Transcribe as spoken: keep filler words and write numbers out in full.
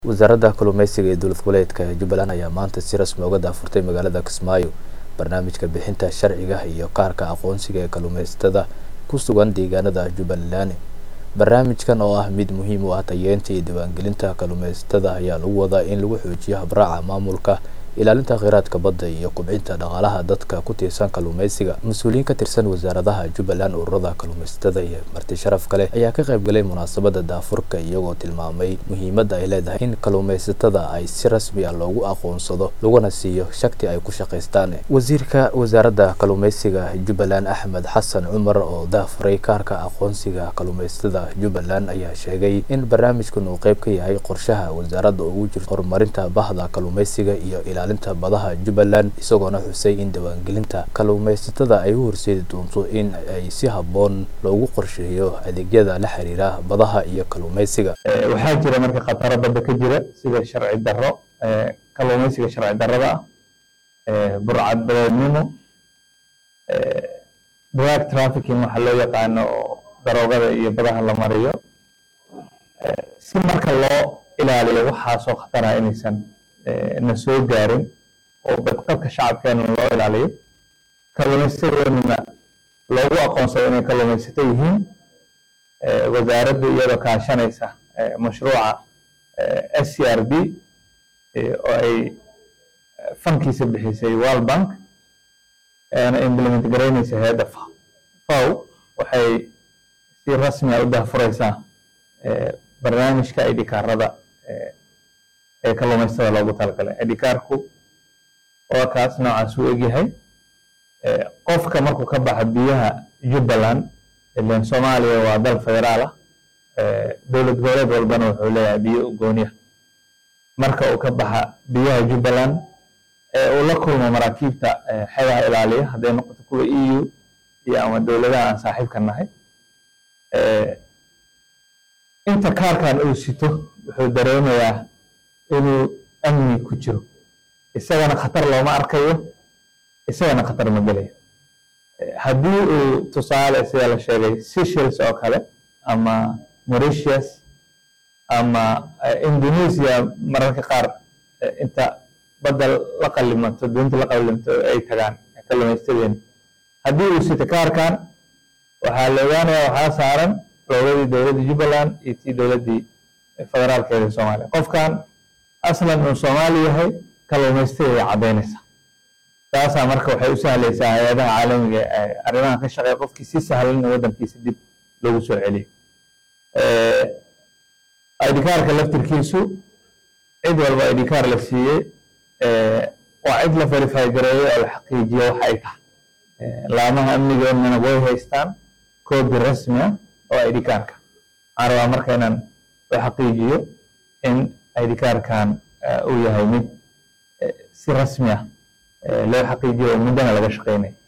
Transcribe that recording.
wasaaradda kalluumeysiga ee dowlad goboleedka Jubbaland ayaa maanta si rasmi uga daafurtay magaalada Kismaayo barnaamijka bixinta sharciga iyo kaarka aqoonsiga ee kalluumeysatada ku sugan deegaanada Jubbaland. barnaamijkan oo ah mid muhiim u ah tayeynta iyo diiwaangelinta kalluumeysatada ayaa lagu wadaa in lagu xoojiyo habraaca maamulka, ilaalinta kheyraadka badda iyo kobcinta dhaqaalaha dadka ku tiirsan kalluumeysiga. Mas'uuliyiin ka tirsan wasaaradaha Jubbaland, ururada kalluumeysatada iyo marti sharaf kale ayaa ka qayb galay munaasabadda daafurka iyagoo tilmaamay muhiimadda ay leedahay in kalluumeysatada ay si rasmi ah loogu aqoonsado laguna siiyo shaqti ay ku shaqeystaan. Wasiirka wasaaradda kalluumeysiga Jubbaland Axmed Xasan Cumar oo daafuray kaarka aqoonsiga kalluumeysatada Jubbaland ayaa sheegay in barnaamijkan uu qayb ka yahay qorshaha wasaaradda ugu jirto horumarinta bahda kalluumeysiga iyo ilaalinta badaha Jubbaland, isagoona xusay in diiwaangelinta kalluumeysatada ay u horseedi doonto in ay si habboon loogu qorsheeyo adeegyada la xiriira badaha iyo kalluumeysiga. waxaa jira marka khataro badda ka jira sida sharci darro kalluumeysiga sharci darrada ah, burcad badeednimo, drug trafficking waxa loo yaqaano oo daroogada iyo badaha la mariyo. si marka loo ilaaliyo waxaasoo khatara inaysan na soo gaarin oo badqabka shacabkeena loo ilaaliyo, kalluumeysatadeenuna loogu aqoonsado inay kalluumeysato yihiin. wasaaradda iyadoo kaashanaysa mashruuca S C R B oo ay fankiisa bixisay World Bank eena implement garaynaysa hay'adda F A O, waxay si rasmi ah u daafuraysaa barnaamijka I D kaarada ee kalluumeysatada loogu talagalay. I D kaarku waa kaas noocaas u egyahay. qofka markuu ka baxa biyaha Jubbaland, ileen Soomaaliya waa dal federaal ah, dowlad goboleed walbana wuxuu leeyahay biyo u gooni ah. marka uu ka baxa biyaha Jubbaland ee uu la kulmo maraakiibta xeebaha ilaaliya, hadday noqoto kuwa E U iyo ama dowladaha aan saaxiibka nahay, inta kaarkan uu sito wuxuu dareemayaa inuu amni ku jiro, isagana khatar looma arkayo, isagana khatar ma gelayo. haddii uu tusaale sida la sheegay Seychelles oo kale ama Mauritius ama Indonesia, mararka qaar inta badda la qalimato doonta la qalimato ay tagaan kalluumeystadeen, haddii uu sito kaarkan waxaa la ogaanayaa waxaa saaran dowladii dowladda Jubbaland iyo tii dowladii federaalkeeda Soomaaliya. qofkan aslan uu Soomaali yahay, kalluumeystadeeda caddaynaysa. taasaa marka waxay u sahlaysaa hay'adaha caalamiga ee arrimaha ka shaqeeya qofkii si sahlan in waddankiisa dib loogu soo celiyo. I D kaarka laftirkiisu cid walba I D kaar la siiyey waa cid la verify gareeyo oo la xaqiijiyo waxa ay tahay. laamaha amnigeennana way haystaan koobi rasmi ah oo I D kaarka. waxaan rabaa marka inaan u xaqiijiyo in I D kaarkan uu yahay mid si rasmi ah loo xaqiijiyo muddana laga shaqeynay.